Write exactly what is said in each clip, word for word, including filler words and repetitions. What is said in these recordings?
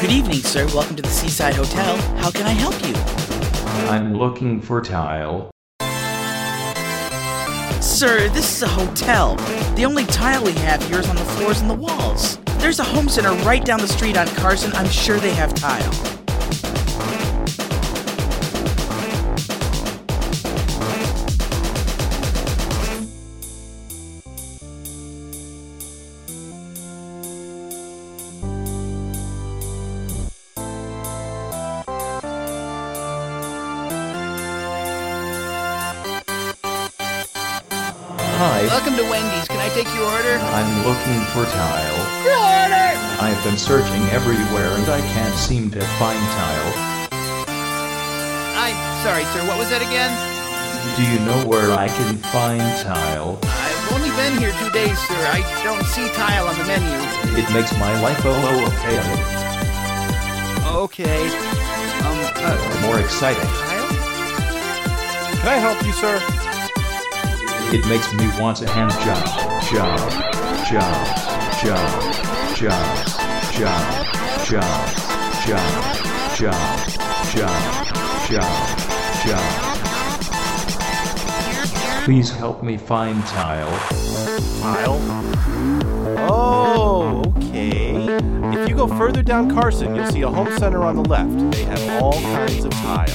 Good evening, sir. Welcome to the Seaside Hotel. How can I help you? I'm looking for tile. Sir, this is a hotel. The only tile we have here is on the floors and the walls. There's a home center right down the street on Carson. I'm sure they have tile. Hi, Welcome to Wendy's. Can I take your order? I'm looking for tile. Your order! I've been searching everywhere and I can't seem to find tile. I'm sorry, sir. What was that again? Do you know where I can find tile? I've only been here two days, sir. I don't see tile on the menu. It makes my life a little okay. Okay. Um, uh, More exciting. tile? Can I help you, sir? It makes me want a hand job. Job. Job. Job. Job. Job. Job. Job. Job. Job. Job. Job. Please help me find tile. Tile? Oh, okay. If you go further down Carson, you'll see a home center on the left. They have all kinds of tile.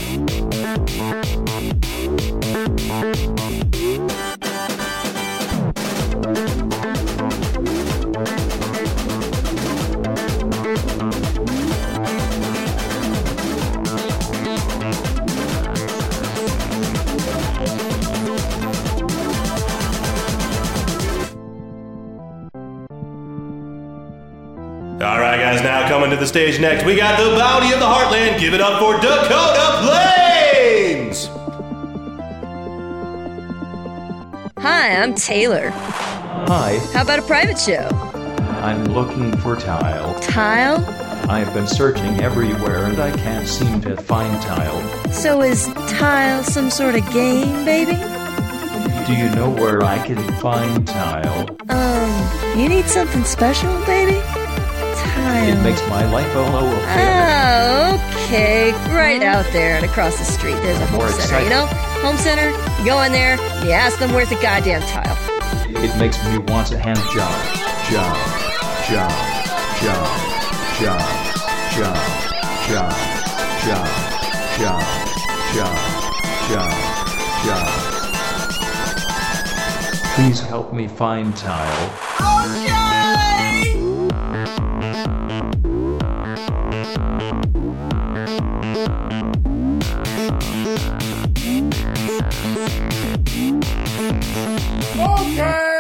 All right, guys, now coming to the stage next, we got the Bounty of the Heartland. Give it up for Dakota Plains! Hi, I'm Taylor. Hi, How about a private show? I'm looking for tile. Tile? I've been searching everywhere and I can't seem to find tile. So is tile some sort of game, baby? Do you know where I can find tile? Um, you need something special, baby? Tile. It makes my life a little okay. Oh, okay. Right out there and across the street, there's a home More center, exciting. you know? Home center, you go in there, you ask them where's the goddamn tile. It makes me want a hand job. Job. Job. Job. Job. Job. Job. Job. Job. Job. Job. Job. Please help me find tile. Okay!